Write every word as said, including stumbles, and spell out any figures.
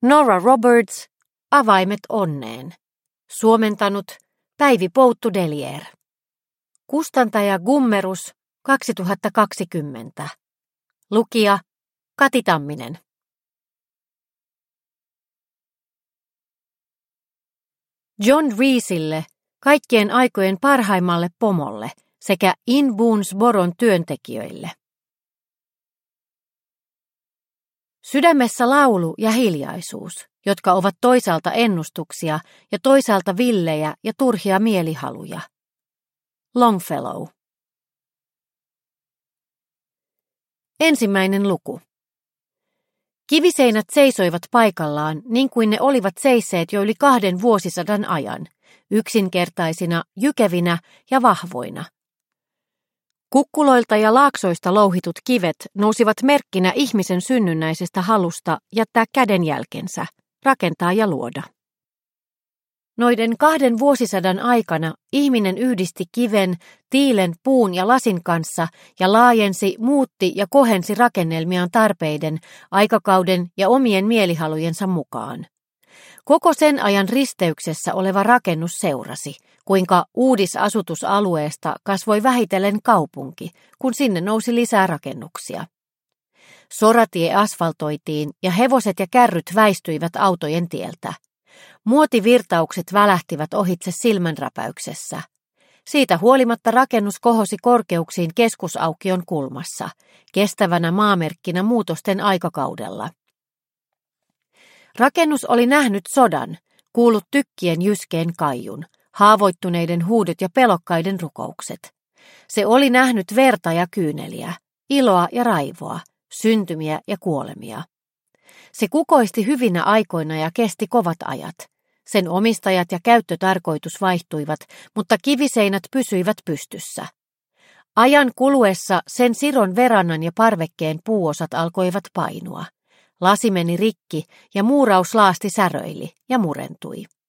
Nora Roberts, Avaimet onneen. Suomentanut Päivi Pouttu-Delier. Kustantaja Gummerus kaksituhattakaksikymmentä. Lukija Kati Tamminen. John Reesille, kaikkien aikojen parhaimmalle pomolle sekä In Boonesboron työntekijöille. Sydämessä laulu ja hiljaisuus, jotka ovat toisaalta ennustuksia ja toisaalta villejä ja turhia mielihaluja. Longfellow. Ensimmäinen luku. Kiviseinät seisoivat paikallaan niin kuin ne olivat seisseet jo yli kahden vuosisadan ajan, yksinkertaisina, jykevinä ja vahvoina. Kukkuloilta ja laaksoista louhitut kivet nousivat merkkinä ihmisen synnynnäisestä halusta jättää kädenjälkensä, rakentaa ja luoda. Noiden kahden vuosisadan aikana ihminen yhdisti kiven, tiilen, puun ja lasin kanssa ja laajensi, muutti ja kohensi rakennelmiaan tarpeiden, aikakauden ja omien mielihalujensa mukaan. Koko sen ajan risteyksessä oleva rakennus seurasi, kuinka uudisasutusalueesta kasvoi vähitellen kaupunki, kun sinne nousi lisää rakennuksia. Soratie asfaltoitiin ja hevoset ja kärryt väistyivät autojen tieltä. Muotivirtaukset välähtivät ohitse silmänräpäyksessä. Siitä huolimatta rakennus kohosi korkeuksiin keskusaukion kulmassa, kestävänä maamerkkinä muutosten aikakaudella. Rakennus oli nähnyt sodan, kuullut tykkien jyskeen kaijun, haavoittuneiden huudot ja pelokkaiden rukoukset. Se oli nähnyt verta ja kyyneliä, iloa ja raivoa, syntymiä ja kuolemia. Se kukoisti hyvinä aikoina ja kesti kovat ajat. Sen omistajat ja käyttötarkoitus vaihtuivat, mutta kiviseinät pysyivät pystyssä. Ajan kuluessa sen siron verannan ja parvekkeen puuosat alkoivat painua. Lasi meni rikki ja muurauslaasti säröili ja murentui.